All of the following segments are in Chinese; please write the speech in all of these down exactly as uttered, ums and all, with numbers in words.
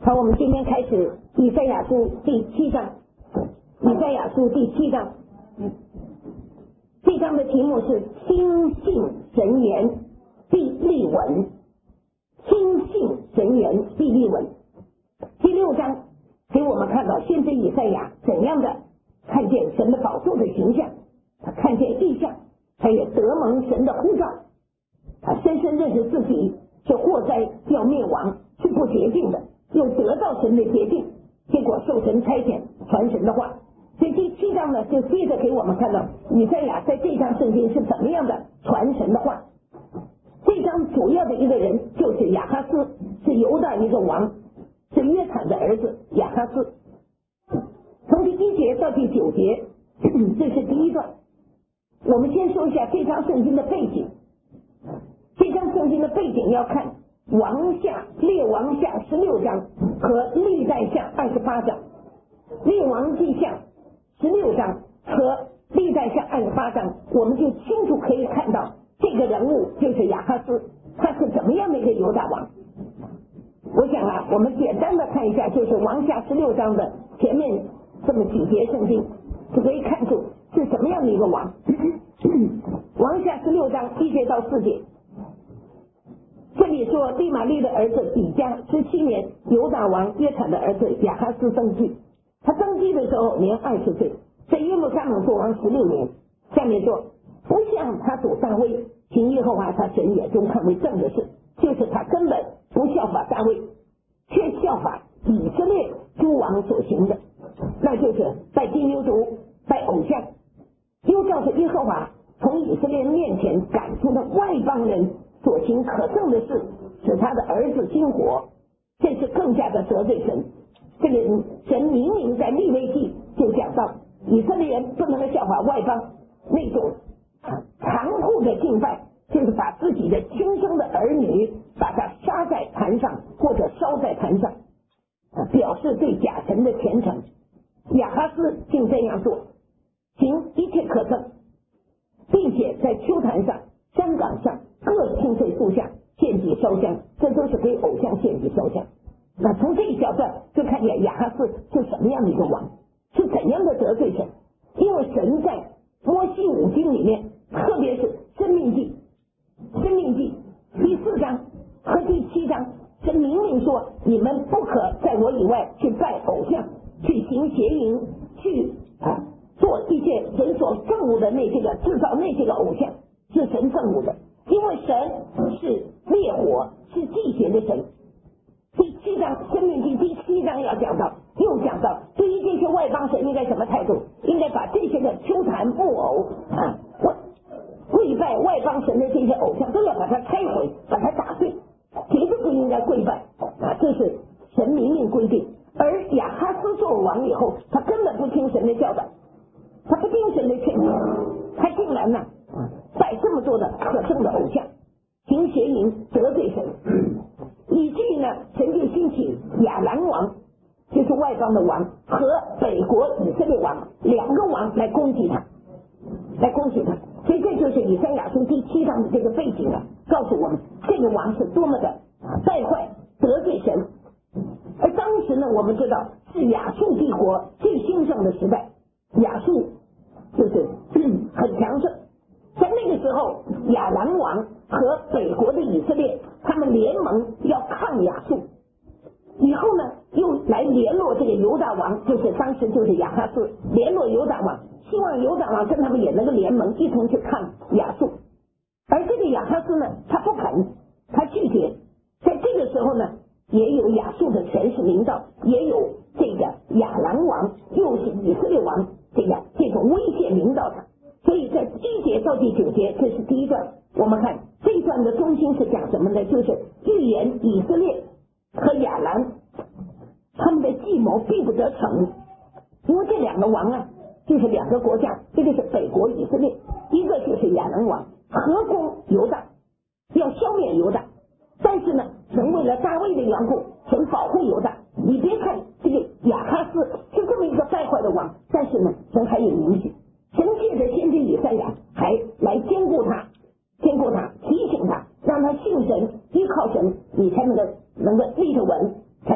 好，我们今天开始以赛亚书第七章。以赛亚书第七章，这章的题目是亲信神言必立稳。亲信神言必立稳。第六章给我们看到先知以赛亚怎样的看见神的宝座的形象，他看见异象，他也得蒙神的呼召，他深深认识自己是祸灾要灭亡是不洁净的，又得到神的洁净，结果受神差遣传神的话。所以第七章呢，就接着给我们看到以赛亚在这章圣经是怎么样的传神的话。这章主要的一个人就是亚哈斯，是犹大一个王，是约坦的儿子亚哈斯。从第一节到第九节，这是第一段。我们先说一下这章圣经的背景。这章圣经的背景要看王下列王下十六章和历代下二十八章。列王记下十六章和历代下二十八章，我们就清楚可以看到这个人物就是亚哈斯，他是怎么样的一个犹大王。我想啊，我们简单的看一下，就是王下十六章的前面这么几节圣经，就可以看出是什么样的一个王。王下十六章一节到四节，这里说利玛利的儿子比加十七年，犹大王约坦的儿子亚哈斯登基。他登基的时候年二十岁，在耶路撒冷做王十六年。下面说，不像他主大卫行耶和华他神眼中看为正的事，就是他根本不效法大卫，却效法以色列诸王所行的，那就是拜金牛犊、拜偶像，又照着耶和华从以色列面前赶出的外邦人所行可憎的事，使他的儿子惊火，这是更加的得罪神。这个神明明在利未记就讲到，以色列人不能够效法外邦那种残酷的敬拜，就是把自己的亲生的儿女把他杀在坛上或者烧在坛上，表示对假神的虔诚。亚哈斯竟这样做，行一切可憎，并且在丘坛上、山岗上各青翠树下献祭烧香，这都是给偶像献祭烧香。那从这一小段就看见亚哈斯是什么样的一个王，是怎样的得罪神。因为神在摩西五经里面，特别是申命记申命记第四章和第七章，神明明说你们不可在我以外去拜偶像，去行邪淫，去啊做一些人所憎恶的那些个制造那些个偶像，是神憎恶的。因为神是烈火，是祭邪的神。第七章申命记第七章要讲到，又讲到对于这些外邦神应该什么态度，应该把这些个丘坛木偶啊跪拜外邦神的这些偶像都要把它拆毁，把它打碎，绝对不应该跪拜啊，这是神明令规定。而亚哈斯做王以后，他根本不听神的教导，他不听神的劝告，他竟然呢拜这么多的可憎的偶像，行邪淫，得罪神，以至于呢神就兴起亚兰王，就是外邦的王，和北国以色列王两个王来攻击他来攻击他。所以这就是以赛亚书第七章的这个背景啊，告诉我们这个王是多么的败坏得罪神。而当时呢，我们知道是亚述帝国最兴盛的时代，亚述就是很强盛。在那个时候，亚兰王和北国的以色列他们联盟要抗亚述，以后呢又来联络这个犹大王，就是当时就是亚哈斯联络犹大王，希望犹大王跟他们也能够联盟一同去抗亚述。而这个亚哈斯呢，他不肯，他拒绝。在这个时候呢，也有亚述的权势领导，也有这个亚兰王，又是以色列王，这个这种威胁领导他。所以在第一节到第九节，这是第一段。我们看这一段的中心是讲什么呢？就是预言以色列和亚兰他们的计谋并不得逞。因为这两个王啊，就是两个国家，一个是北国以色列，一个就是亚兰王，合攻犹大，要消灭犹大。但是呢，神为了大卫的缘故，神保护犹大。你别看这个亚哈斯是这么一个败坏的王，但是呢，神还有允许。神借着先知以赛亚还来兼顾他，兼顾他，提醒他，让他信神，依靠神，你才能够能够立得稳，才能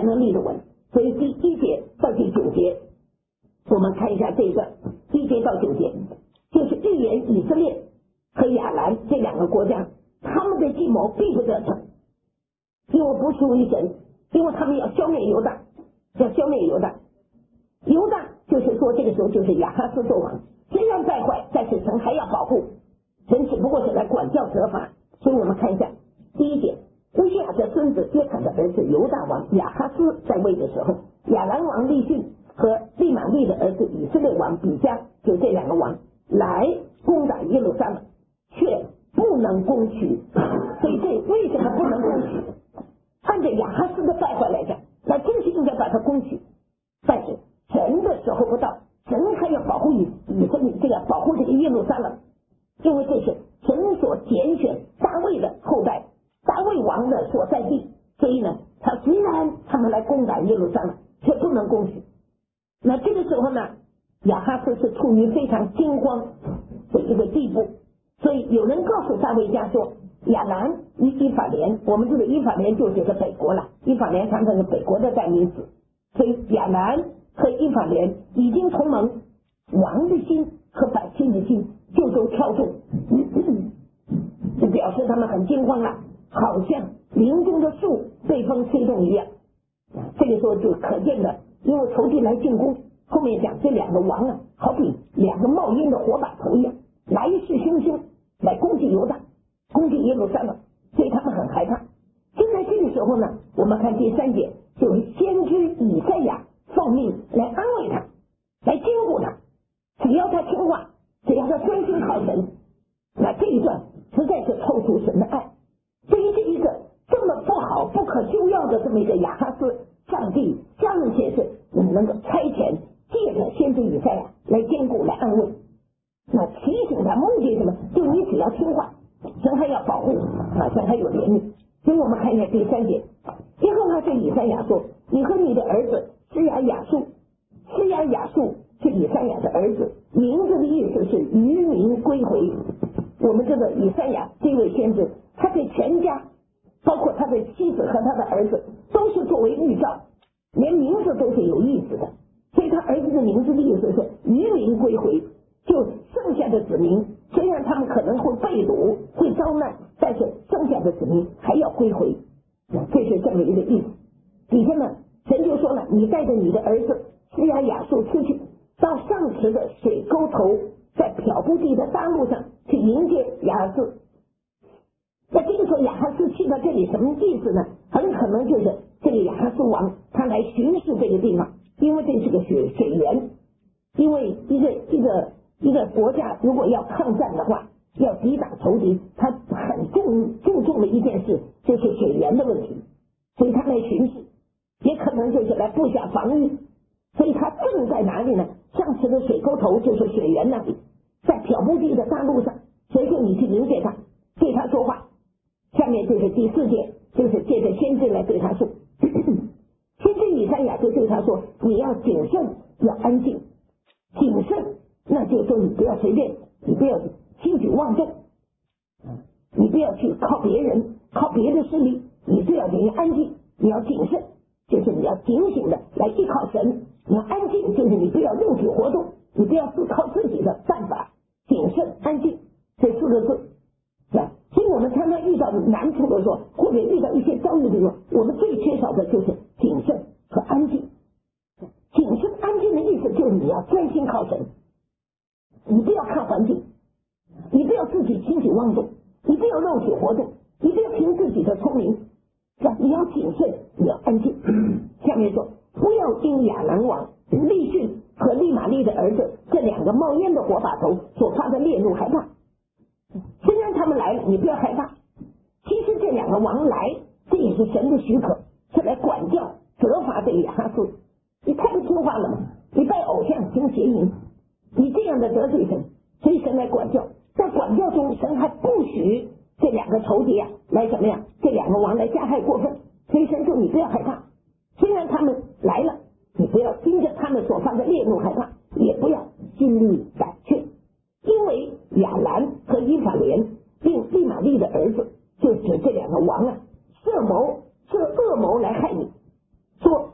能立得稳。所以第一节到第九节，我们看一下这个一节到九节，就是预言以色列和亚兰这两个国家，他们的计谋并不得逞，因为不属于神，因为他们要消灭犹大，要消灭犹大。犹大就是说这个时候就是亚哈斯作王，虽然败坏，但是神还要保护，神只不过是来管教责罚。所以我们看一下第一节，乌西亚的孙子约坦的儿子犹大王亚哈斯在位的时候，亚兰王利逊和利玛利的儿子以色列王比加，就这两个王来攻打耶路撒冷，却不能攻取。所以这为什么不能攻取？按照亚哈斯的败坏来讲，那真是应该把它攻取，但是神的时候不到，神还要保护以以色列，这个保护这个耶路撒冷，因为这是神所拣选大卫的后代，大卫王的所在地，所以呢，他虽然他们来攻打耶路撒冷，却不能攻取。那这个时候呢，亚哈斯是处于非常惊慌的一个地步，所以有人告诉大卫家说，亚兰以以法莲，我们这个以法莲就是个北国了，以法莲常常是北国的代名词，所以亚兰和以法莲已经同盟，王的心和百姓的心就都跳动，就表示他们很惊慌了，好像林中的树被风吹动一样。这个时候就可见的，因为仇敌来进攻，后面讲这两个王啊，好比两个冒烟的火把头一样，来势汹汹来攻击犹大，攻击耶路撒冷，所以他们很害怕。就在这个时候呢，我们看第三节，就是先知以赛亚奉命来安慰他，来坚固他，只要他听话，只要他专心靠神。那这一段实在是透出神的爱。对于这一个这么不好不可救药的这么一个亚哈斯，上帝尚且是能够差遣借着先知以赛亚来坚固来安慰，那提醒他目的是什么？就你只要听话，神还要保护啊，神还有怜悯。所以我们看一下第三节，耶和华对以赛亚说，你和你的儿子施雅雅述，施雅雅述是以赛亚的儿子，名字的意思是渔民归回。我们这个以赛亚这位先知，他对全家包括他的妻子和他的儿子都是作为预兆，连名字都是有意思的。所以他儿子的名字的意思是渔民归回，就剩下的子民虽然他们可能会被掳会遭难，但是剩下的子民还要归回，这是这么一个意思。底下呢，神就说了，你带着你的儿子施雅雅述出去，到上池的水沟头，在漂布地的大路上去迎接亚哈斯。那这个时候亚哈斯去到这里什么意思呢？很可能就是这个亚哈斯王他来巡视这个地方，因为这是个水水源，因为一个一个一个国家如果要抗战的话，要抵打仇敌，他很重注重的一件事就是水源的问题，所以他来巡视，也可能就是来布下防御。所以他正在哪里呢？上池的水沟头就是水源那里，在漂布地的大路上，所以说你去迎接他，对他说话。下面就是第四节，就是借着先知来对他说，先知以赛亚就对他说，你要谨慎，要安静。谨慎那就是说你不要随便，你不要轻举妄动，你不要去靠别人靠别的势力，你都要你安静，你要谨慎，就是你要警醒的来依靠神。你要安静，就是你不要肉体活动，你不要自靠自己的办法，谨慎安静这四个字，是吧？所以我们常常遇到难处的时候，或者遇到一些遭遇的时候，我们最缺少的就是谨慎和安静。谨慎安静的意思就是你要专心靠神，你不要看环境，你不要自己轻举妄动，你不要肉体活动，你不要凭自己的聪明，是吧？你要谨慎，你要安静。下面说，不要因亚兰王利逊和利玛利的儿子这两个冒烟的火把头所发的烈怒害怕。虽然他们来了，你不要害怕。其实这两个王来，这也是神的许可，是来管教责罚这个亚哈斯。你太不听话了嘛，你拜偶像行邪淫，你这样的得罪神，所以神来管教。在管教中，神还不许这两个仇敌啊来怎么样，这两个王来加害过分，所以神说你不要害怕。虽然他们来了，你不要因着他们所发的烈怒害怕，也不要心里胆怯，因为亚兰和以法莲并利玛利的儿子，就指这两个王啊，设谋设恶谋来害你，说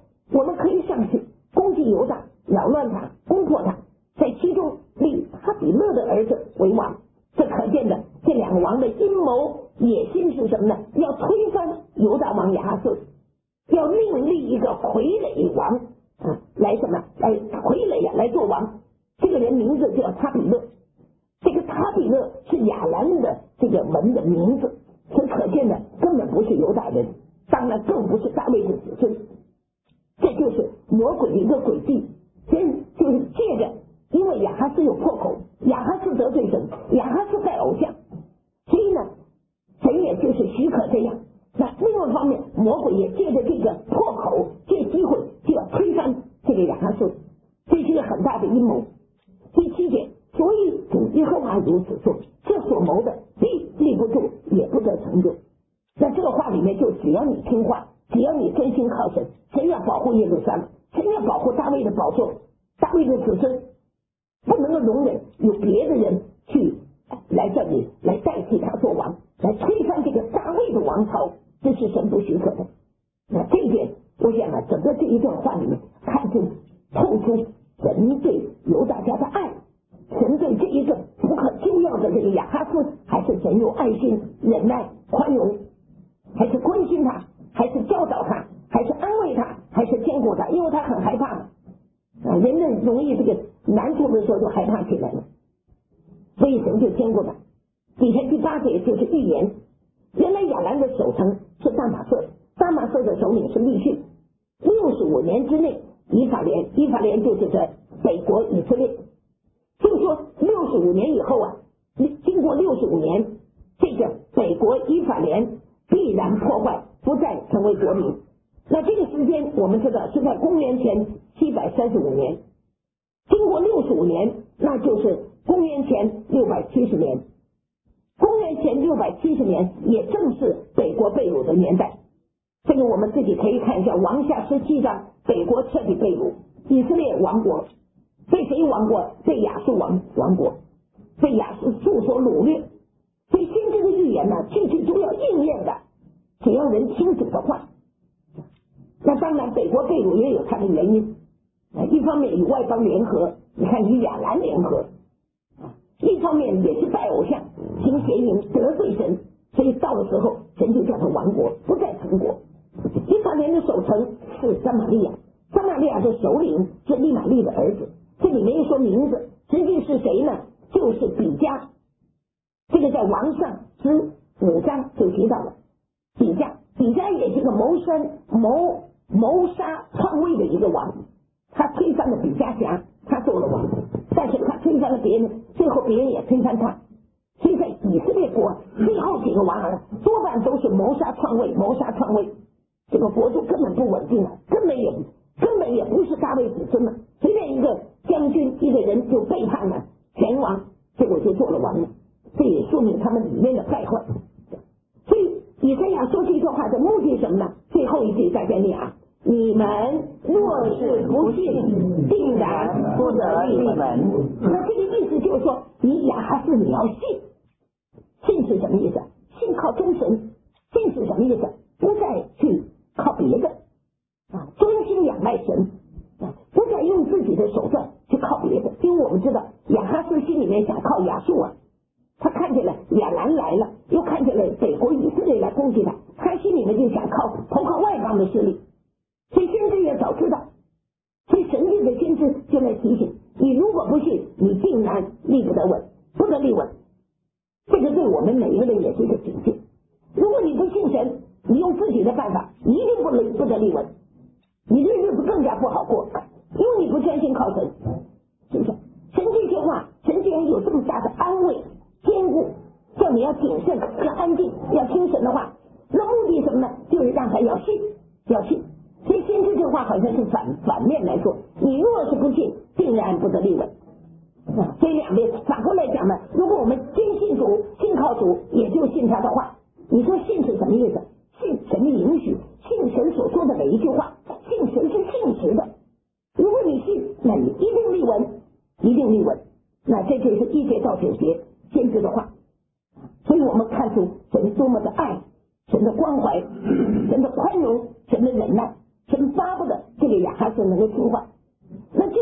扰乱他，攻破他，在其中立哈比勒的儿子为王。这可见的这两个王的阴谋野心是什么呢？要推翻犹大王亚哈斯，要另立一个傀儡王啊，来什么？来傀儡呀、啊，来做王。这个人名字叫他比勒，这个他比勒是亚兰的这个文的名字，所以可见的根本不是犹大人，当然更不是大卫的子孙。这就是魔鬼的一个诡计，先就是借着，因为亚哈斯有破口，亚哈斯得罪神，亚哈斯拜偶像，所以呢，神也就是许可这样。那另外一方面，魔鬼也借着这个破口，这个机会就要推翻这个亚哈斯，这是一个很大的阴谋。第七点，所以主耶和华如此说，这所谋的必立不住，也不得成就。那这个话里面就只要你听话，只要你真心靠神，神要保护耶路撒冷，神要保护大卫的宝座，大卫的子孙，不能够容忍有别的人去来这里来代替他做王，来推翻这个大卫的王朝，这是神不许可的。那这一点，我想啊，整个这一段话里面看出透出神对犹大家的爱，神对这一个不可救药的这个亚哈斯，还是神有爱心、忍耐、宽容，还是关心他，还是教导他，还是安慰他，还是兼顾他，因为他很害怕啊，人们容易这个难处的时候就害怕起来了，所以神就兼顾他。底下第八节就是预言，原来亚兰的首城是大马色，大马色的首领是利逊，六十五年之内，以法莲，以法莲就是在北国以色列，就是说六十五年以后啊，经过六十五年，这个北国以法莲必然破坏，不再成为国民。那这个时间我们知道是在公元前七百三十五年，经过六十五年，那就是公元前六百七十年。公元前六百七十年也正是北国被掳的年代，这个我们自己可以看一下王下十七章，北国彻底被掳，以色列亡国，被谁亡国？被亚述王亡国，被亚述所掳掠。所以先知的预言呢，句句都要应验的，只要人听主的话。那当然北国被掳也有它的原因，一方面与外邦联合，你看与亚兰联合，一方面也是拜偶像，行邪淫，得罪神，所以到了时候神就叫他亡国，不再成国。以法莲的首城是撒玛利亚，撒玛利亚的首领是利玛利的儿子，这里没有说名字，实际是谁呢？就是比加，这个在王上之五章就提到了比加，比加也是个谋生谋谋杀篡位的一个王，他推翻了比加辖，他做了王，但是他推翻了别人，最后别人也推翻他。所以在以色列国最后几个王儿多半都是谋杀篡位，谋杀篡位，这个国度根本不稳定了，根本也根本也不是大卫子孙了，随便一个将军一个人就背叛了前王，结果就做了王了，这也说明他们里面的败坏。所以以赛亚说这句话的目的是什么呢？最后一句再给你啊，你们若是不信，定然不得立门。那这个意思就是说，你亚哈斯你要信，信是什么意思？信靠真神。信是什么意思？不再去靠别的啊，专心仰赖神啊，不再用自己的手段去靠别的。因为我们知道亚哈斯心里面想靠亚述啊，他看见了亚兰来了，又看见了北国以色列来攻击他，他心里面就想靠投靠外邦的势力。所以先知也早知道，所以神界的先知就来提醒你，如果不信，你定然立不得稳，不得立稳。这个对我们每一个人也是一个警戒。如果你不信神，你用自己的办法，一定不能不得立稳，你的日子更加不好过，因为你不专心靠神，是不是？神这些话，神既然有这么大的安慰、坚固，叫你要谨慎、要安静、要听神的话，那目的什么呢？就是让他要信，要信。所以先知这话好像是反反面来说，你若是不信，定然不得立稳。啊，所以两边反过来讲呢，如果我们坚信主、信靠主，也就信他的话。你说信是什么意思？信神的允许，信神所说的每一句话，信神是信实的。如果你信，那你一定立稳，一定立稳。那这就是一节到九节先知的话。所以我们看出神多么的爱，神的关怀，神的宽容，神的忍耐，神巴不得这个亚哈斯能够听话。那就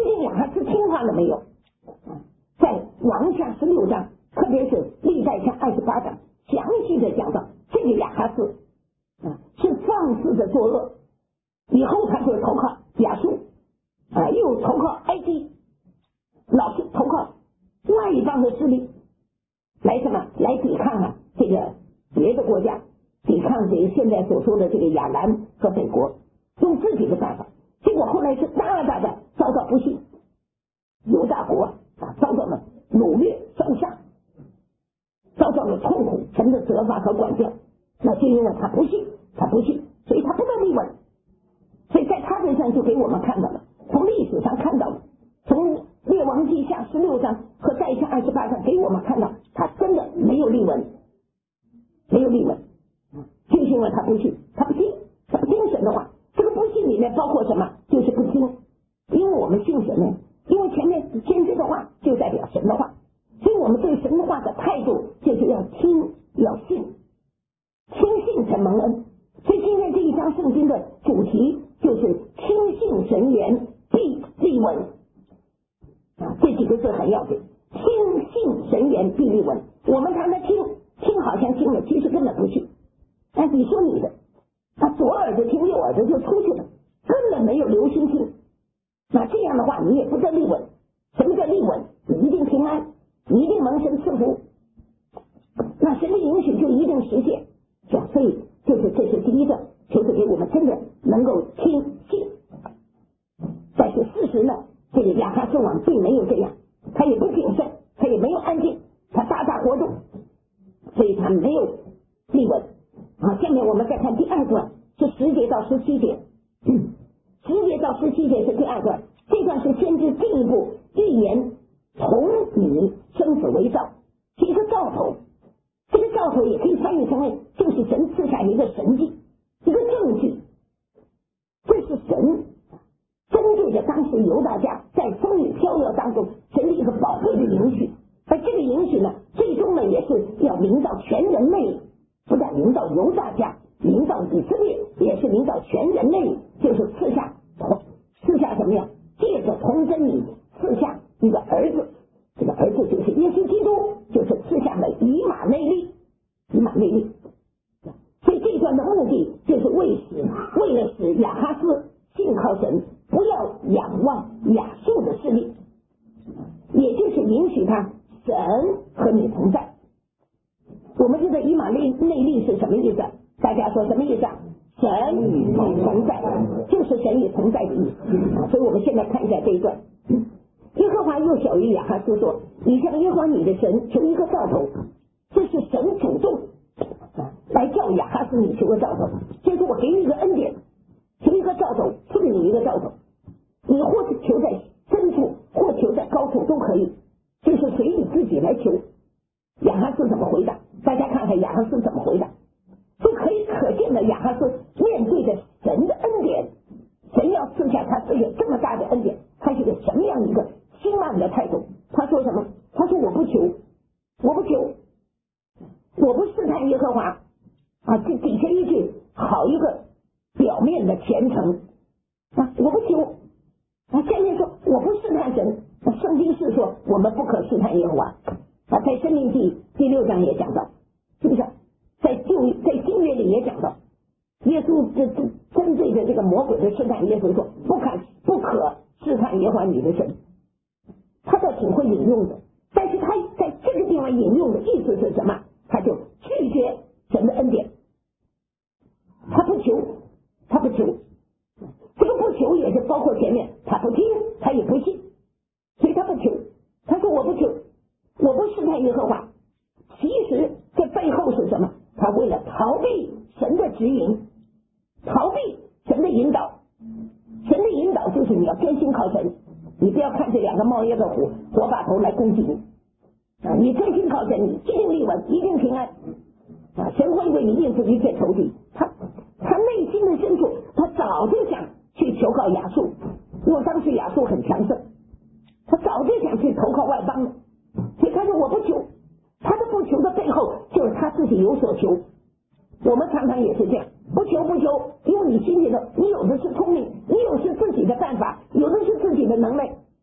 竟亚哈斯听话了没有？在王下十六章，特别是历代下二十八章，详细的讲到这个亚哈斯啊是放肆的作恶，以后他就投靠亚述啊，又投靠埃及，老是投靠外邦的势力来什么来抵抗啊这个别的国家，抵抗这个现在所说的这个亚兰和北国，用自己的办法，结果后来是大大的遭到不幸，犹大国啊遭到了掳掠烧杀，遭到了痛苦，神的责罚和管教，那就因为他不信，他不信，所以他不得立稳。所以在他身上就给我们看到了，从历史上看到了，从列王记下十六章和在下二十八章给我们看到，他真的没有立稳，没有立稳，就是因为他不信，他不信，他不听神的话。这个不信里面包括什么？就是不听，因为我们信神呢，因为前面先知的话就代表神的话，所以我们对神的话的态度就是要听，要信，听信才蒙恩。所以今天这一章圣经的主题就是听信神言必立稳啊，这几个字很要紧，听信神言必立稳。我们常常听听好像听了，其实根本不信。哎，你说你的，他左耳朵听右耳朵就出去了，根本没有留心听。那这样的话你也不得立稳。什么叫立稳？你一定平安，你一定蒙神赐福，那神的允许就一定实现。所以就是这是第一个，就是给我们真的能够听信。但是事实呢，这个亚哈斯王并没有这样，他也不谨慎，他也没有安静，他大大活动，所以他没有立稳啊。下面我们再看第二段，是十节到十七节，嗯、十节到十七节是第二段，这段是先知进一步预言从你生子为兆，是一个兆头。这个兆头也可以翻译成为就是神赐下一个神迹，一个证据，这是神针对着当时犹大家在风雨飘摇当中神的一个宝贵的允许，而这个允许呢，最终呢也是要临到全人类，不但临到犹大家，临到以色列，也是临到全人类，就是赐下赐下什么呀？借着童真理赐下一个儿子，这个儿子就是耶稣基督，就是赐下了以马内利，以马内利。所以这一段的目的就是为使为了使亚哈斯信靠神，不要仰望亚述的势力，也就是允许他神和你同在。我们知道以马内内利是什么意思？大家说什么意思？神与你同在，就是神与同在的意思。所以我们现在看一下这一段。耶和华又小于亚哈斯说：你向耶和华你的神求一个兆头。这是神主动来叫亚哈斯你求个兆头，就是我给你一个恩典，求一个兆头，赐给你一个兆头，你或是求在深处，或求在高处都可以，就是随你自己来求。亚哈斯怎么回答？大家看看亚哈斯怎么回答，就可以可见的亚哈斯面对着神的恩典，神要赐下他这个这么大的恩典，他是个什么样一个兴旺的态度？他说什么？他说我不求，我不求，我不试探耶和华啊！这底下一句好一个表面的虔诚啊，我不求啊。下面说我不试探神，圣经是说我们不可试探耶和华啊，在申命记第六章也讲到，是不是？在旧在新约里也讲到，耶稣这这针对着这个魔鬼的试探，耶稣说不可不可试探耶和华你的神。他倒挺会引用的，但是他在这个地方引用的意思是什么？他就拒绝神的恩典，他不求，他不求，这个不求也是包括前面他不听，他也不信，所以他不求。他说我不求，我不试探耶和华。其实这背后是什么？他为了逃避神的指引，逃避神的引导。神的引导就是你要专心靠神，你不要看这两个冒烟的火火把头来攻击你啊！你专心靠神，你一定立稳，一定平安啊！神会为你应付一切仇敌。他他内心的深处，他早就想去求告亚述，因为当时亚述很强盛，他早就想去投靠外邦了。所以他说我不求，他的不求的背后就是他自己有所求。我们常常也是这样，不求不求，因为你心里头，你有的是聪明，你有的是自己的办法，有的是自己的能耐，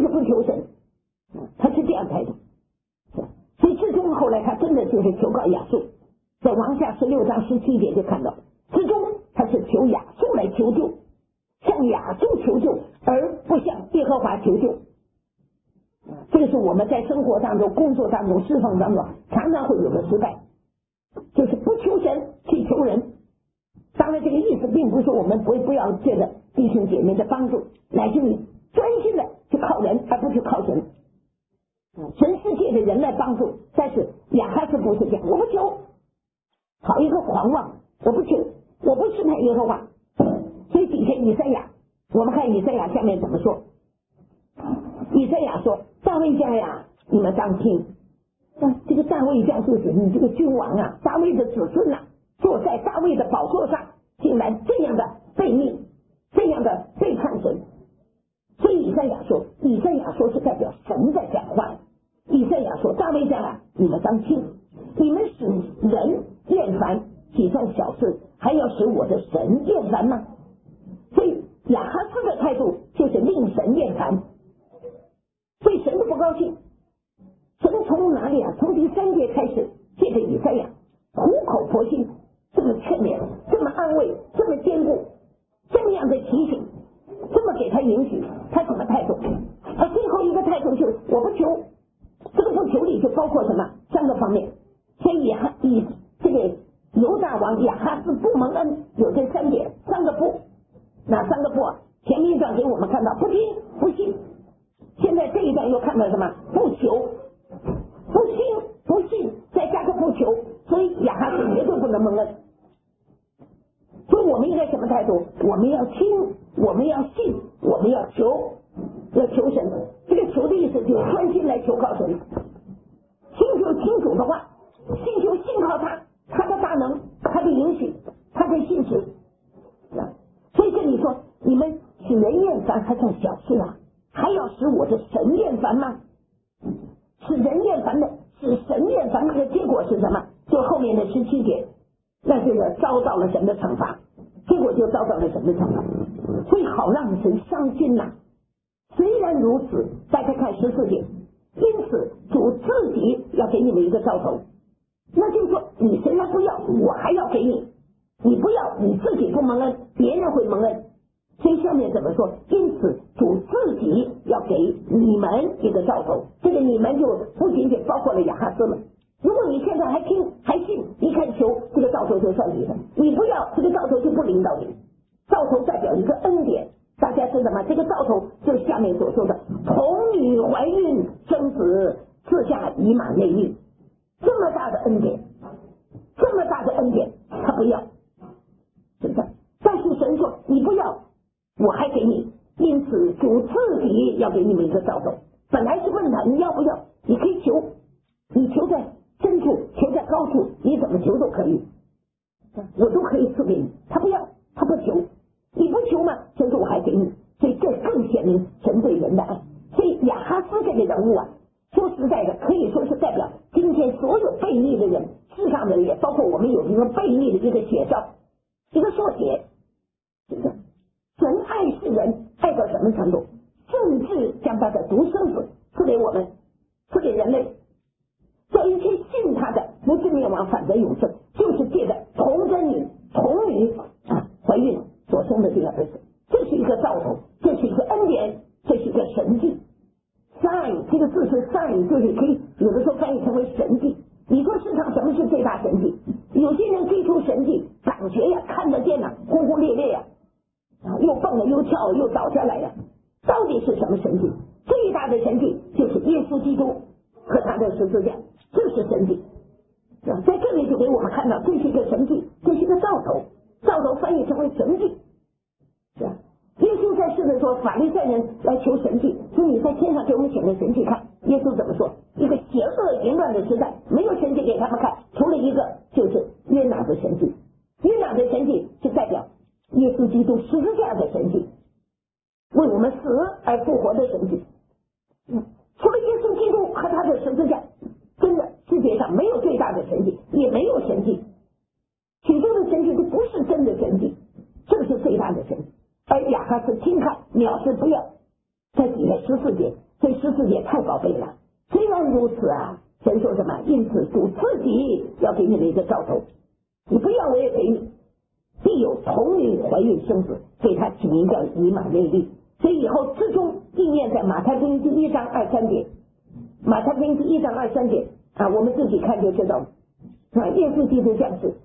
就是不求神，他是这样态度。所以至终后来他真的就是求告亚述，在王下十六章十七节就看到，至终他是求亚述来求救，向亚述求救，而不向耶和华求救。这个是我们在生活当中、工作当中、侍奉当中常常会有的失败，就是不求神去求人。当然这个意思并不是说我们不不要借着弟兄姐妹的帮助，乃至于专心的去靠人而不去靠神。神是借着人来帮助，但是亚哈斯不是这样，我不求，好一个狂妄，我不求，我不试探耶和华。所以底下以赛亚，我们看以赛亚下面怎么说。以赛亚说，大卫家呀，你们当听，啊，这个大卫家就是你这个君王啊，大卫的子孙啊，坐在大卫的宝座上，竟然这样的悖逆，这样的背叛神。所以以赛亚说，以赛亚说是代表神在讲话。以赛亚说，大卫家啊，你们当听，你们使人厌烦，岂算小事，还要使我的神厌烦吗？所以亚哈斯的态度就是令神厌烦，所以神都不高兴。神从哪里啊？从第三节开始，借着以赛亚苦口婆心这么劝勉，这么安慰，这么坚固，这么样的提醒，这么给他允许，他什么态度？他最后一个态度就是我不求。这个不求里就包括什么？三个方面。所以亚以这个犹大王亚哈斯不蒙恩有这三点，三个不。哪三个不？前面一段给我们看到不听不信，现在这一段又看到什么？不求不听不信，再加个不求，所以亚哈斯绝对不能蒙恩。所以我们应该什么态度？我们要听，我们要信，我们要求，要求神。这个求的意思就是专心来求靠神，听求清楚的话，信就信靠他，他的大能，他的允许，他的信实。所以这里说，你们使人厌烦还算小事啊，还要使我的神厌烦吗？使人厌烦的，使神厌烦的结果是什么？就后面的十七节，那这个遭到了神的惩罚，结果就遭到了神的惩罚，所以好让神伤心呐、啊。虽然如此，大家看十四节，因此主自己要给你们一个兆头，那就是说你虽然不要，我还要给你，你不要，你自己不蒙恩，别人会蒙恩。所以下面怎么说？因此主自己要给你们一个兆头，这个你们就不仅仅包括了亚哈斯了。如果你现在还听还信，你看求这个兆头就算你的，你不要这个兆头就不领导你。兆头代表一个恩典，大家知道吗？这个兆头就是下面所说的童女怀孕生子，赐下以马内利，这么大的恩典，这么大的恩典他不要，是不是？但是神说你不要，我还给你，因此主自己要给你们一个兆头。本来是问他你要不要，你可以求，你求在深处，求在高处，你怎么求都可以，我都可以赐给你。他不要，他不求，你不求嘛，神说我还给你，所以这更显明神对人的爱。所以亚哈斯这个人物啊，说实在的，可以说是代表今天所有悖逆的人，世上的人也包括我们有一个悖逆的一个写照，一个缩写，是不是？神爱世人爱到什么程度？甚至将他的独生子赐给我们，赐给人类，叫一切信他的不至灭亡，反得永生，就是借着童真女童女啊怀孕所生的这个儿子。这是一个兆头，这是一个恩典，这是一个神迹。sign 这个字是 sign， 就是可以有的时候翻译成为神迹。你说世上什么是最大神迹？有些人追求神迹，感觉呀看得见呐，轰轰烈烈呀，又蹦了又跳又倒下来呀，到底是什么神迹？最大的神迹就是耶稣基督和他的十字架，这是神迹。在这里就给我们看到，这是一个神迹，这是一个兆头，兆头翻译成为神迹，是吧？耶稣在世的时候，法利赛人来求神迹，说你在天上给我们显个神迹看。耶稣怎么说？一个邪恶淫乱的时代，没有神迹给他们看，除了一个就是约拿的神迹。约拿的神迹是代表耶稣基督十字架的神迹，为我们死而复活的神迹。嗯，除了耶稣基督和他的十字架，真的世界上没有最大的神迹，也没有神迹。许多的神迹都不是真的神迹，这个是最大的神迹。而亚哈斯轻看藐视不要，在底下十四节， 所以十四节太宝贝了。虽然如此啊，神说什么？因此主自己要给你们一个兆头，你不要我也给你，必有童女怀孕生子，给他起名叫以马内利。所以以后至终应验在马太福音第一章二三节，马太福音第一章二三节啊，我们自己看就知道了啊。耶稣基督降世，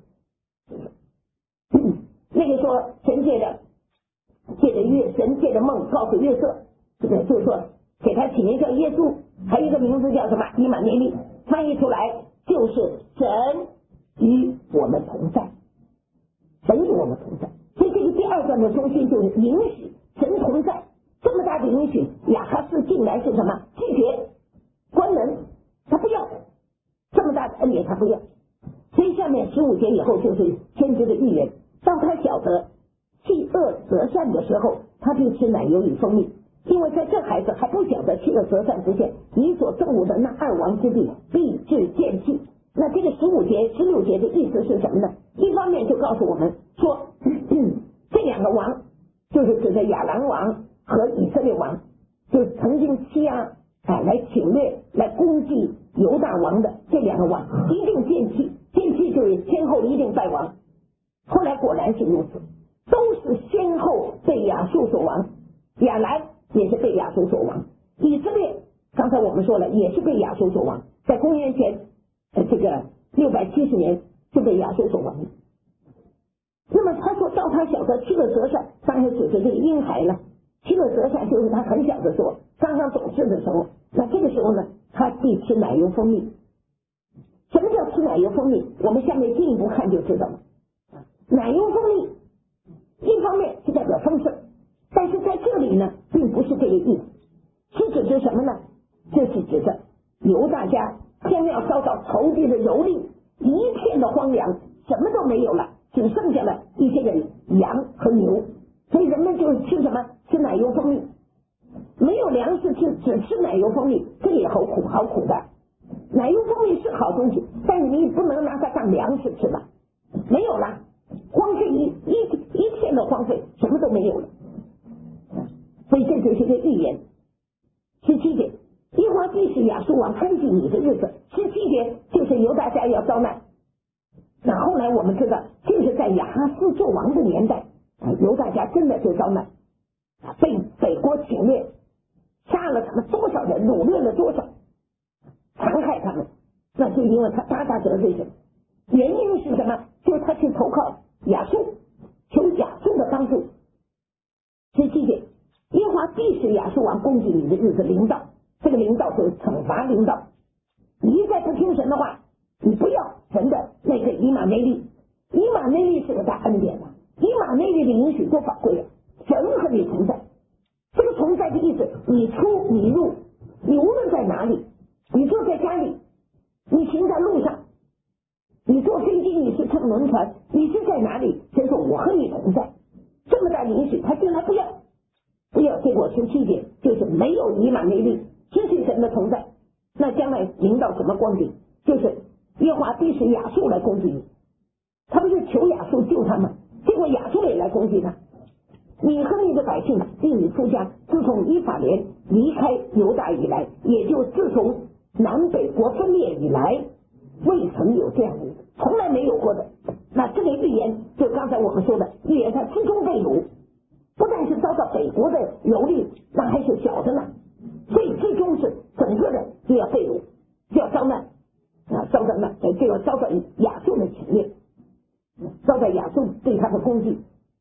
那个说神借着借着月神借着梦告诉约瑟，这个就是说给他起名叫耶稣，还有一个名字叫什么？以马内利，翻译出来就是神与我们同在，神与我们同在。所以这个第二段的中心就是允许神同在，这么大的允许，亚哈斯竟然是什么？拒绝关门，他不要这么大的恩典，他不要。所以下面十五节以后就是先知的预言，当他晓得弃恶择善的时候，他就吃奶油与蜂蜜，因为在这孩子还不晓得弃恶择善之前，你所憎恶的那二王之地必致见弃。那这个十五节十六节的意思是什么呢？一方面就告诉我们说这两个王就是指的亚兰王和以色列王，就是曾经欺压啊来侵略来攻击犹大王的这两个王一定见弃，见弃就是先后一定败亡。后来果然是如此，都是先后被亚述所亡，亚兰也是被亚述所亡，以色列刚才我们说了也是被亚述所亡，在公元前呃这个六百七十年就被亚述所亡。那么他说到他晓得弃恶择善，当然指着这个婴孩了。弃恶择善就是他很小的时候，刚刚懂事的时候，那这个时候呢，他必吃奶油蜂蜜。什么叫吃奶油蜂蜜？我们下面进一步看就知道了。奶油蜂蜜一方面是代表丰盛，但是在这里呢，并不是这个意思，是指着什么呢？这是指着犹大家将要遭到仇敌的蹂躏，一片的荒凉，什么都没有了，只剩下了一些个羊和牛，所以人们就是吃什么？吃奶油蜂蜜，没有粮食吃，只吃奶油蜂蜜，这也好苦，好苦的。奶油蜂蜜是好东西，但是你不能拿它当粮食吃吧？没有了，荒废一一一片的荒废，什么都没有了。所以这就是一个预言。十七节，耶和华必使亚述王看见你的日子。十七节就是犹大家要遭难。那后来我们知道，就是在亚哈斯做王的年代，啊，犹大家真的就遭难，被北国侵略，杀了他们多少人，掳掠了多少，残害他们。那就因为他大大得罪神，原因是什么？就是他去投靠亚述，求亚述的帮助。十七节，耶和华必使亚述王攻击你的日子临到，这个临到就是惩罚临到。你一再不听神的话，你不要神的那个以马内利，以马内利是个大恩典啊！以马内利的允许多宝贵啊！神和你同在，这个同在的意思，你出你入，你无论在哪里，你坐在家里，你行在路上，你坐飞机，你是乘轮船，你是在哪里？神说我和你同在，这么大允许，他竟然不要，不要。结果十七节就是没有以马内利，失去神的同在，那将来临到什么光景？就是耶和华必使亚述来攻击你，他不是求亚述救他吗？结果亚述也来攻击他。你和你的百姓必你出家，自从以法莲离开犹大以来，也就自从南北国分裂以来，未曾有这样的，从来没有过的。那这个预言就刚才我们说的预言，他最终被掳，不但是遭到北国的蹂躏，那还是小的呢，所以最终是整个的就要被掳，就要遭难啊，遭到难，就要遭到亚述的侵略，遭到亚述对他的攻击。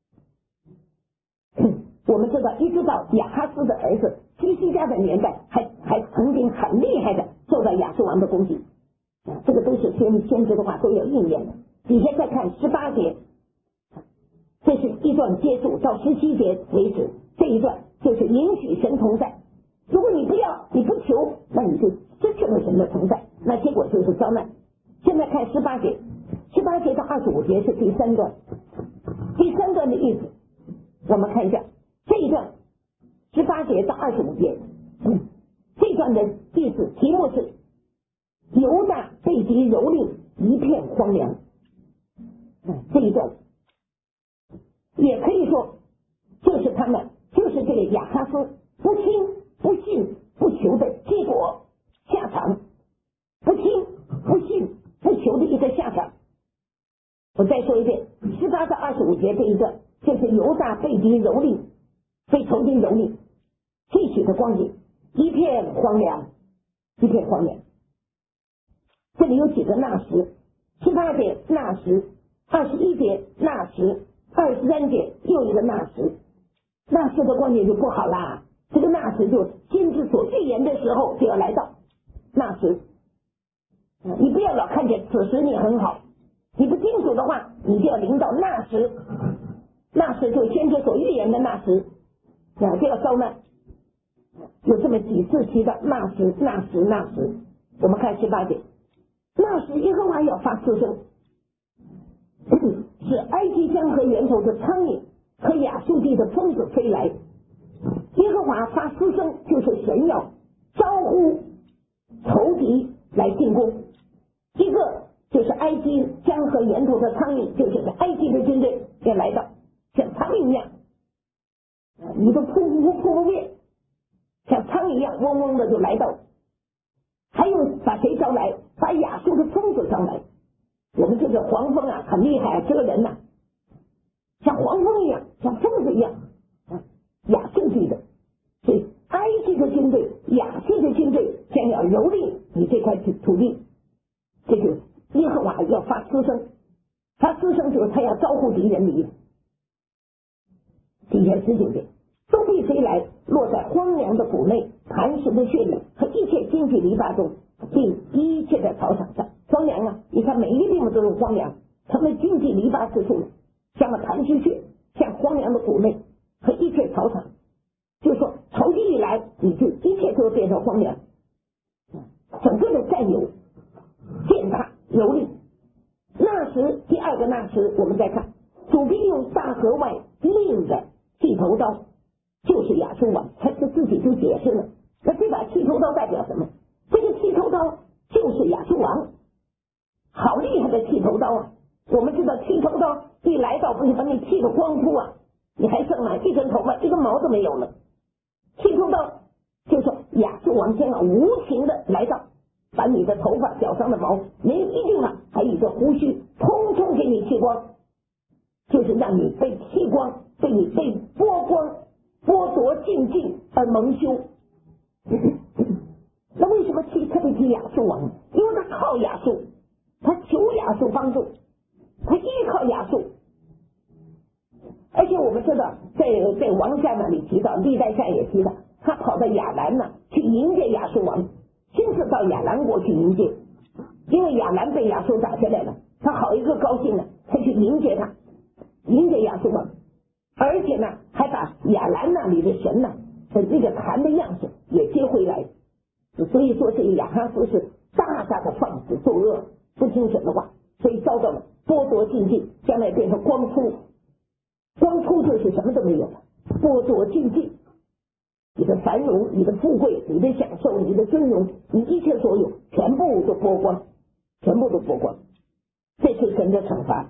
我们知道，一直到亚哈斯的儿子希西家的年代，还还曾经很厉害的受到亚述王的攻击啊，这个都是先先知的话都有应验的。底下再看十八节，这是一段结束，到十七节为止，这一段就是允许神同在。如果你不要，你不求，那你就失去了神的同在，那结果就是遭难。现在看十八节，十八节到二十五节是第三段，第三段的意思，我们看一下这一段十八节到二十五节，嗯，这段的意思题目是犹大被敌蹂躏，一片荒凉。嗯，这一段也可以说就是他们就是这个亚哈斯不听不信不求节这一段，就是犹大被敌蹂躏，被仇敌蹂躏，继续的光景，一片荒凉，一片荒凉。这里有几个那时，十八节那时，二十一节那时，二十三节又一个那时，那时的光景就不好啦。这个那时就先知所预言的时候就要来到，那时，你不要老看见此时你很好，你不清楚的话，你就要临到那时，那时就先知所预言的那时，啊，就要遭难。有这么几次提到那时，那时，那时。我们看十八节，那时耶和华要发嘶声，使埃及江河源头的苍蝇和亚述地的蜂子飞来。耶和华发嘶声，就是神要招呼仇敌来进攻。一个就是埃及江河源头的苍蝇，就是埃及的军队要来到，像苍蝇一样，你都扑扑扑不灭，像苍蝇一样嗡嗡的就来到。还有把谁招来？把亚述的蜂子招来。我们这个黄蜂啊，很厉害啊，这个人呐、啊，像黄蜂一样，像蜂子一样，啊，亚述地的。所以埃及的军队、亚述的军队将要蹂躏你这块土地，这就耶和华要发嘶声，发嘶声就是他要招呼敌人的意思。底下十九节，都必飞来，落在荒凉的谷内、磐石的穴里和一切荆棘篱笆中，并一切的草场上。荒凉啊，你看每一个地方都是荒凉，成了荆棘篱笆之处了，像了磐石穴，像荒凉的谷内和一切草场。就是说仇敌一来，你就一切都变成荒凉，整个的占有、践踏、蹂躏。那时，第二个那时，我们再看，主必用大河外另的剃头刀，就是亚述王，他是自己就解释了。那这把剃头刀代表什么？这个剃头刀就是亚述王，好厉害的剃头刀啊！我们知道剃头刀一来到，不是把你剃得光秃啊，你还剩了一根头发，一根毛都没有了。剃头刀就是说亚述王将要无情的来到，把你的头发、脚上的毛，没有一定啊，还有一个胡须，通通给你剃光，就是让你被剃光，被你被剥光，剥夺尽尽而蒙羞。那为什么提特别提亚述王？因为他靠亚述，他求亚述帮助，他依靠亚述。而且我们知道，在在王下那里提到，历代下也提到，他跑到亚兰呢去迎接亚述王，亲自到亚兰国去迎接，因为亚兰被亚述打下来了，他好一个高兴呢，他去迎接他，迎接亚述王，而且呢还把亚兰那里的神呢的这个坛的样式也接回来。所以说这个亚哈斯是大大的放肆作恶，不听神的话，所以遭到了剥夺尽尽，将来变成光秃。光秃就是什么都没有了，剥夺尽尽，你的繁荣、你的富贵、你的享受、你的尊荣，你一切所有全部都剥光，全部都剥光，这是神的惩罚。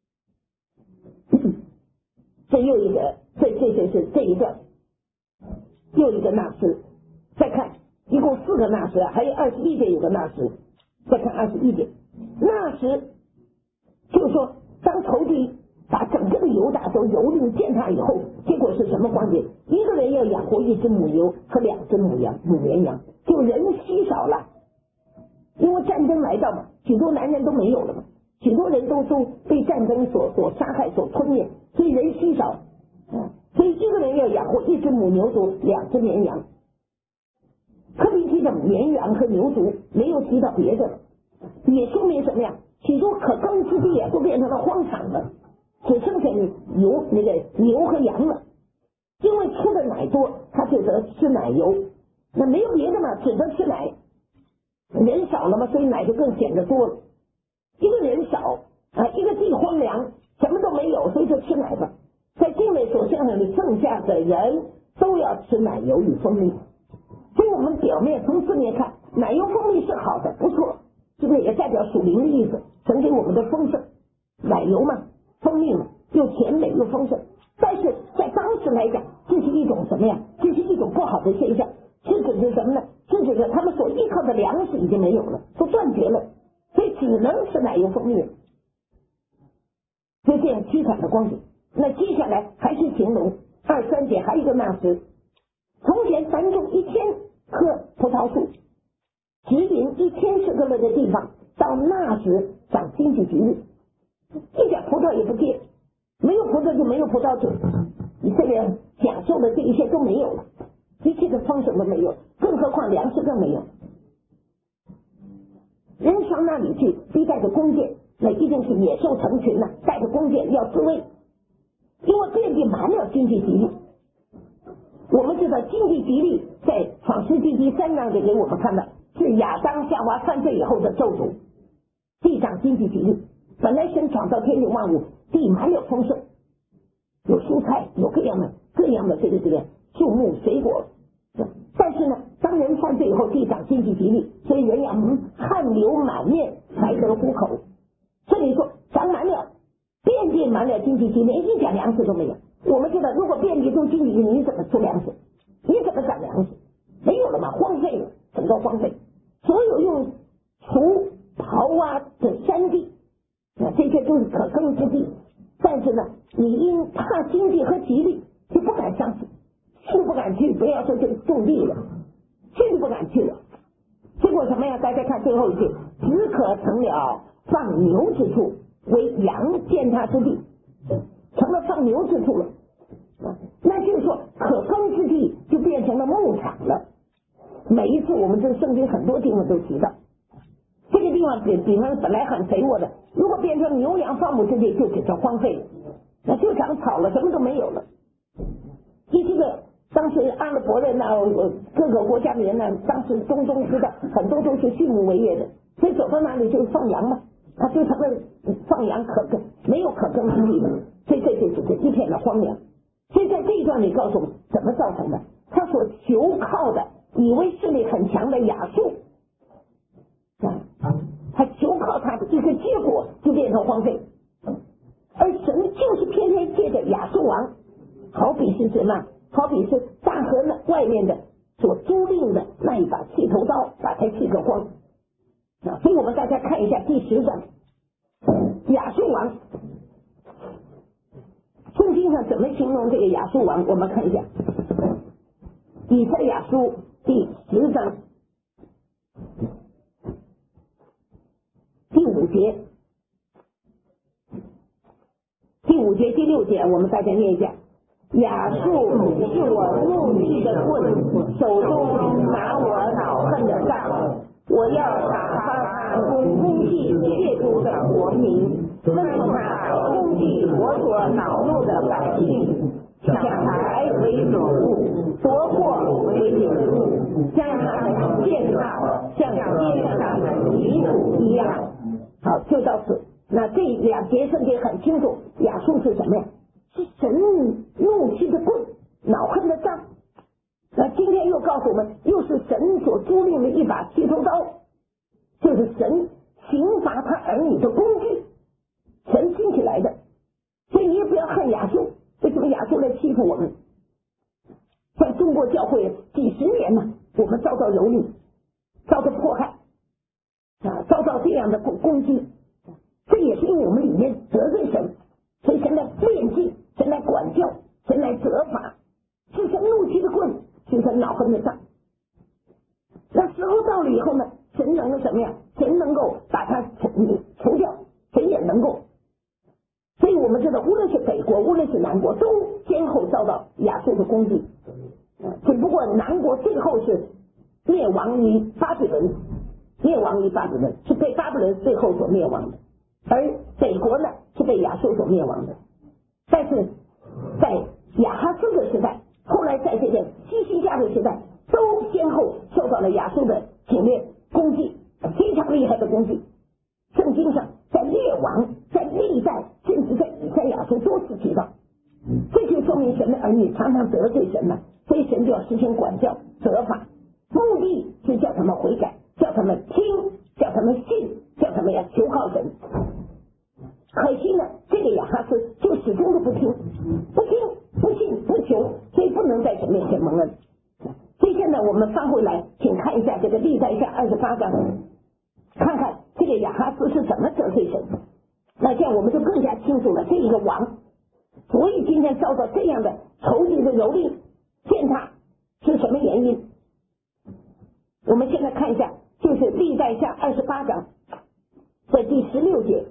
这又一个，这这就是这一段又一个那时。再看一共四个那时，还有二十一节有个那时。再看二十一节，那时就是说当仇敌把整个的犹大都蹂躏践踏以后，结果是什么光景？一个人要养活一只母牛和两只母羊、母绵羊，就人稀少了，因为战争来到嘛，许多男人都没有了嘛，许多人都都被战争所所杀害、所吞灭，所以人稀少，嗯，所以一个人要养活一只母牛犊、两只绵羊。特别提到绵羊和牛犊，没有提到别的了，也说明什么呀？许多可耕之地啊，都变成了荒场了。只剩下牛那个牛和羊了，因为出的奶多，他就得吃奶油，那没有别的嘛，只得吃奶。人少了嘛，所以奶就更显得多了。一个人少啊，一个地荒凉，什么都没有，所以就吃奶吧。在境内所向里剩下的人都要吃奶油与蜂蜜，所以我们表面从字面看，奶油蜂蜜是好的，不错，这个也代表属灵的意思，神给我们的丰盛，奶油嘛。蜂蜜嘛，又甜美又丰盛，但是在当时来讲，这是一种什么呀？这是一种不好的现象，是指是什么呢？是指是他们所依靠的粮食已经没有了，都断绝了，所以只能吃奶油蜂蜜，就这样凄惨的光景。 那接下来还是形容二三节还有一个那时，从前凡种一千棵葡萄树，直营一千舍客勒的地方，到那时长经济吉利，一点葡萄也不结，没有葡萄就没有葡萄酒，以色列享受的这一切都没有了，一切的丰盛都没有，更何况粮食更没有。人上那里去，必带着弓箭，那一定是野兽成群呐、啊，带着弓箭要自卫，因为遍地满了经济吉利。我们知道经济吉利在创世纪第三章里给我们看到，是亚当夏娃犯罪以后的咒诅，地长经济吉利。本来神创造天地万物，地满了丰盛，有蔬菜，有各样的各样的这个这个树木水果。但是呢，当人犯罪以后，地长经济吉利，所以人要汗流满面才得糊口。这里说长满了，遍地满了经济吉利，一点粮食都没有。我们知道，如果遍地都经济吉利，你怎么出粮食？你怎么长粮食？没有了嘛，荒废了，整个荒废。所有用锄刨挖的山地，那这些都是可耕之地。但是呢，你因怕经济和吉利，就不敢相信。去都不敢去，不要说这个种地了，去都不敢去了。结果什么呀？大家看最后一句，只可成了放牛之处，为羊践踏之地，成了放牛之处了。那就是说，可耕之地就变成了牧场了。每一次我们这圣经很多地方都提到，这个地方比比方本来很肥沃的，如果变成牛羊放牧之地，就只成荒废了，那就长草了，什么都没有了。第七个。当时阿拉伯人呢，各个国家的人呢，当时中东知道很多都是畜牧为业的，所以走到哪里就是放羊嘛，他就成了放羊可耕，没有可耕之地了，所以这就只是一片的荒凉。所以在这一段里告诉我们怎么造成的，他所求靠的以为势力很强的亚述，他求靠他的一个结果就变成荒废，而神就是偏偏借着亚述王，好比是什么？好比是大河那外面的所租赁的那一把气头刀，把它气个光啊！所以我们大家看一下第十章，亚述王，圣经上怎么形容这个亚述王？我们看一下，以赛亚书第十章第五节，第五节第六节，我们大家念一下。亚述是我怒气的棍，手中拿我恼恨的杖，我要打发他攻攻击亵渎的国民，吩咐他攻击我所恼怒的百姓，抢财为主物，夺货为领物，将他们践踏像街上的泥土一样。好，就到此。那这两节圣经很清楚，亚述是什么呀？是神怒气的棍，恼恨的杖。那今天又告诉我们，又是神所租赁的一把剃头刀，就是神刑罚他儿女的工具，神兴起来的。所以你也不要恨亚述，为什么亚述来欺负我们？在中国教会几十年了，我们遭到蹂躏，遭到迫害啊，遭到这样的攻攻击，这也是因为我们里面得罪神，所以神来炼净，神来管教，神来责罚，是神怒气的棍，是神恼恨的杖。那时候到了以后呢，神能够什么呀？神能够把它除除掉，神也能够。所以我们知道，无论是北国，无论是南国，都先后遭到亚述的攻击。只不过南国最后是灭亡于巴比伦，灭亡于巴比伦，是被巴比伦最后所灭亡的，而北国呢是被亚述所灭亡的。但是在亚哈斯的时代，后来在这个西西家的时代，都先后受到了亚述的侵略攻击，非常厉害的攻击。圣经上在列王、在历代，甚至在以赛亚书多次提到，这就说明神的儿女常常得罪神了，所以神就要实行管教、责罚，目的是叫他们悔改，叫他们听，叫他们信，叫他们要求靠神。可惜呢，这个亚哈斯就始终都不听，不听、不信、不求，所以不能在神面前蒙恩。所以现在我们翻回来，请看一下这个历代下二十八章，看看这个亚哈斯是怎么得罪神。那这样我们就更加清楚了，这一个王所以今天遭到这样的仇敌的蹂躏践踏是什么原因？我们现在看一下，就是历代下二十八章的第十六节，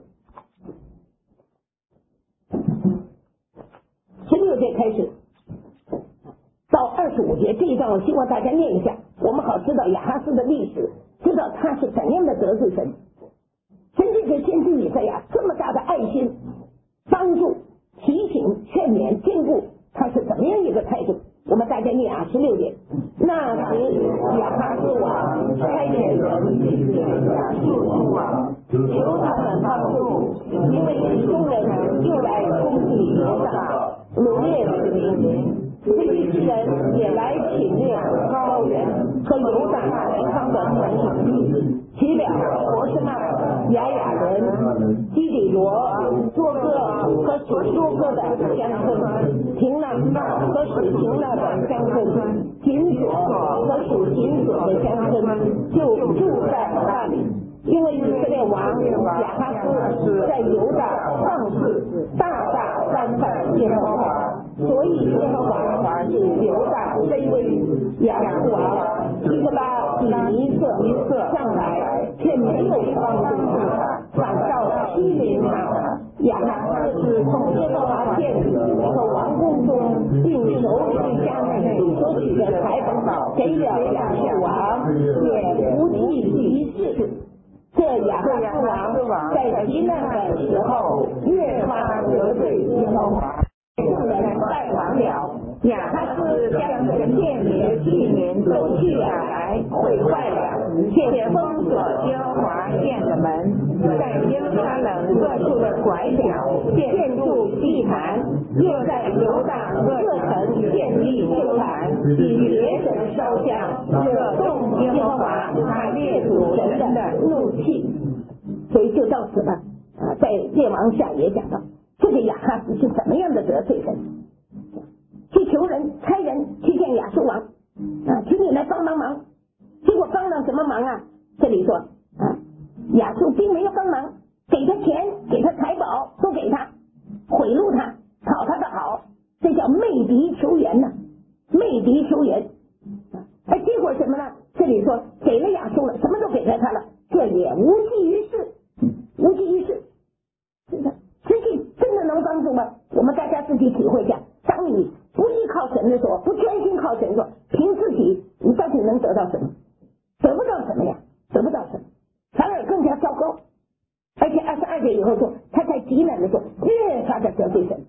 十六节开始到二十五节这一段，我希望大家念一下，我们好知道亚哈斯的历史，知道他是怎样的得罪神。神这个先知以赛亚这么大的爱心，帮助、提醒、劝勉、坚固，他是怎么样一个态度？我们大家念啊，十六节。那时亚哈斯王差遣人去见亚述王，求他们帮助，因为以东人又来攻击犹大，掳掠子民。非利士人也来侵略高原和犹大南方的本省，其了伯示麦、雅雅人、基底罗、多哥和属多哥的乡村，亭纳和属亭纳的乡村，紧索和属紧索的乡村，就住在那里。因为以色列王亚哈斯在犹大放肆，大大干犯耶和华，所以耶和华是犹大卑微。亚述王提格拉比尼色上来，却没有帮助他，反倒欺凌他。亚哈斯从耶和华殿里和王宫中并手里家内所取的财宝给了亚述王，也不计一事。这亚哈斯王在极难的时候越发得罪耶和华，众人败亡了。亚哈斯将神殿里的器皿都取下来，毁坏了，且封锁耶和华殿的门，在耶路撒冷各处的拐角建筑祭坛，又在犹大各城建立旧坛，以别神烧香，惹动耶和华他列祖神的怒气。所以就到此了啊，在列王下也讲到这个亚哈斯是怎么样的得罪人，去求人差人去见亚述王啊，请你来帮帮忙。结果帮了什么忙啊？这里说啊，亚述并没有帮忙，给他钱，给他财宝，都给他，贿赂他，讨他的好，这叫媚敌求援呢、啊，媚敌求援。哎，结果什么呢？这里说给了亚述了，什么都给了他了，这也无济于事，无济于事。实际真的能帮助吗？我们大家自己体会一下。当你不依靠神的时候，不专心靠神的时候，凭自己，你到底能得到什么？得不到什么呀？得不到什么，反而更加糟糕。而且二十二节以后说，他在极难的时候越发的得罪神。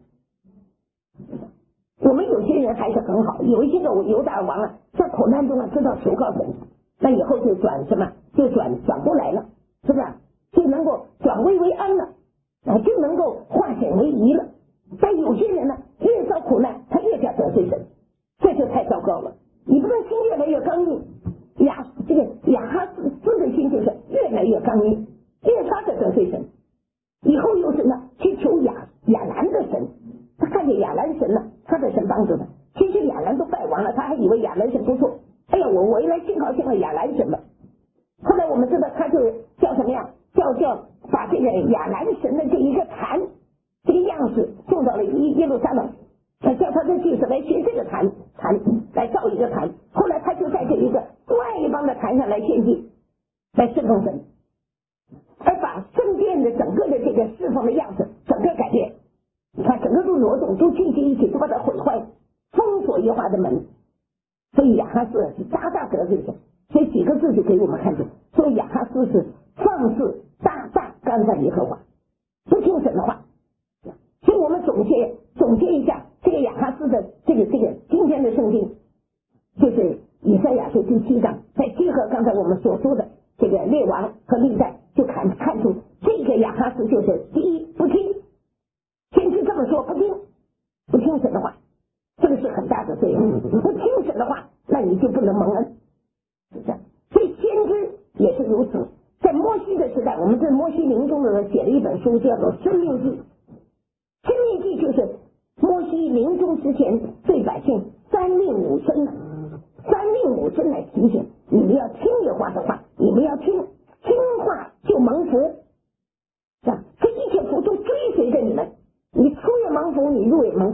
我们有些人还是很好，有一些个犹大王啊，在苦难中啊知道求告神，那以后就转什么，就转转过来了，是不是？就能够转危为安了，啊，就能够化险为夷了。但有些人呢，越遭苦难，他越加得罪神，这就太糟糕了。你不能心越来越刚硬，亚这个亚哈斯斯的心就是越来越刚硬，越发的得罪神。以后又什么去求亚亚兰的神，他看见亚兰神了，他的神帮助他。其实亚兰都败亡了，他还以为亚兰神不错。哎呀，我我一来信靠信靠亚兰神了。后来我们知道，他就叫什么呀？叫叫把这个亚兰神的这一个坛，这个样式送到了耶路撒冷，叫他的祭司来学这个坛坛来造一个坛。后来他就在这一个外邦的坛上来献祭，来侍奉神，而把圣殿的整个的这个侍奉的样子整个改变。你看，整个都挪动，都聚集一起，都把它毁坏，封锁耶和华的门。所以亚哈斯是大大得罪神。所以几个字就给我们看见，说亚哈斯是放肆大大干犯耶和华，不听神的话。所以我们总结总结一下这个亚哈斯的这个这个今天的圣经，就是以赛亚书第七章，再结合刚才我们所说的这个列王和历代，就看看出这个亚哈斯就是第一不听，先知这么说，不听不听神的话，这个是很大的罪恶。你不听神的话，那你就不能蒙恩。所以先知也是如此。在摩西的时代，我们在摩西临终的时候写了一本书，叫做《生命记》。《生命记》就是摩西临终之前对百姓三令五申，三令五申来提醒你们要听耶和华的话，你们要听，听话就蒙福，是吧？这一切福都追随着你们，你出也蒙福，你入也蒙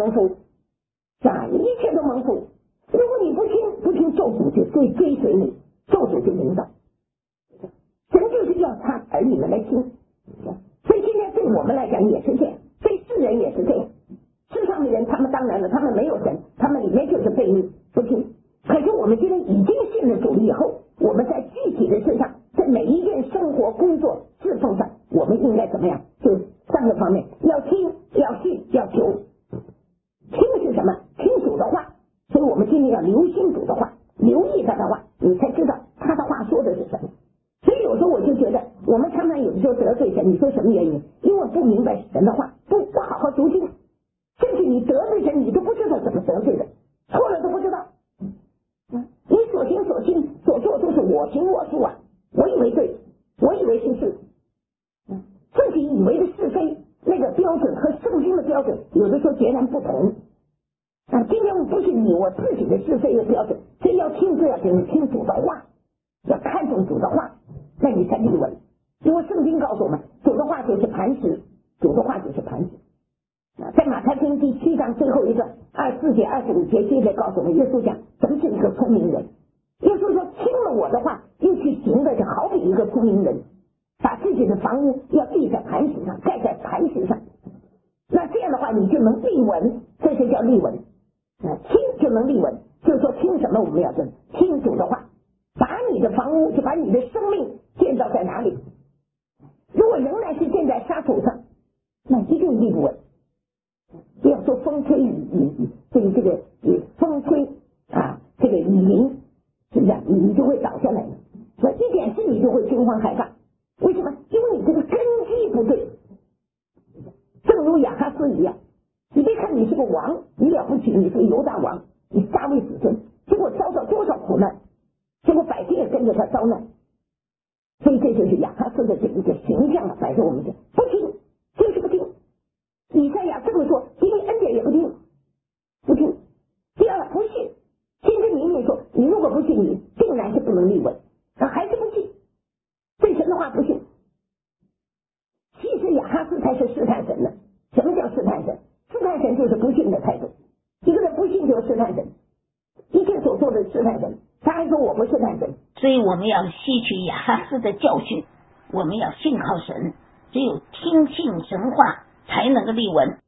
蒙福啊，一切都蒙福。如果你不听不听咒诅就追追随你，咒诅就领导。神就是要他儿女们来听，所以今天对我们来讲也是这样，对世人也是这样。世上的人他们当然了，他们没有神，他们里面就是悖逆不听。可是我们今天已经信了主以后，我们在具体的事上，在每一件生活工作侍奉上，我们应该怎么样？就三个方面，要听要信要求。听是什么？听主的话，所以我们今天要留心主的话，留意他的话，你才知道他的话说的是什么。所以有时候我就觉得，我们常常有的时候得罪神，你说什么原因？因为不明白神的话，不不好好读经，甚至你得罪神，你都不知道怎么得罪的，错了都不知道。你所行所信所做都是我行我素啊，我以为对，我以为是是，自己以为的是非，那个标准和圣经的标准有的时候截然不同。啊，今天我不是以我自己的是非的标准，所以要听就要听听主的话，要看重主的话，那你才立稳。因为圣经告诉我们，主的话就是磐石，主的话就是磐石。啊，在马太福音第七章最后一段二十四节二十五节接着告诉我们，耶稣讲什么是一个聪明人。耶稣说，听了我的话又去行的，就好比一个聪明人，把自己的房屋要立在磐石上，盖在磐石上。那这样的话，你就能立稳，这就叫立稳。啊，听就能立稳，就是说听什么我们要听听主的话，把你的房屋就把你的生命建造在哪里？如果仍然是建在沙土上，那一定立不稳。不要说风吹雨雨，这个这个风吹啊，这个雨淋，是不是？你就会倒下来了。所以一点事你就会惊慌害怕。为什么？因为你这个根基不对。正如亚哈斯一样，你别看你是个王，你了不起，你是个犹大王，你大卫子孙，结果遭到多少苦难，结果百姓也跟着他遭难。所以这就是亚哈斯的这一个形象啊，摆在我们这，不听就是不听。以赛亚这么说，因为恩典也不听，不听。第二，不信。先知明明说，你如果不信，你定然是不能立稳，还是不信，对神的话不信。其实亚哈斯才是试探神的。什么叫试探神？试探神就是不信的态度。一个人不信就是试探神，一切所做的试探神。他还说我不试探神。 所以我们要吸取亚哈斯的教训，我们要信靠神，只有听信神话才能够立稳。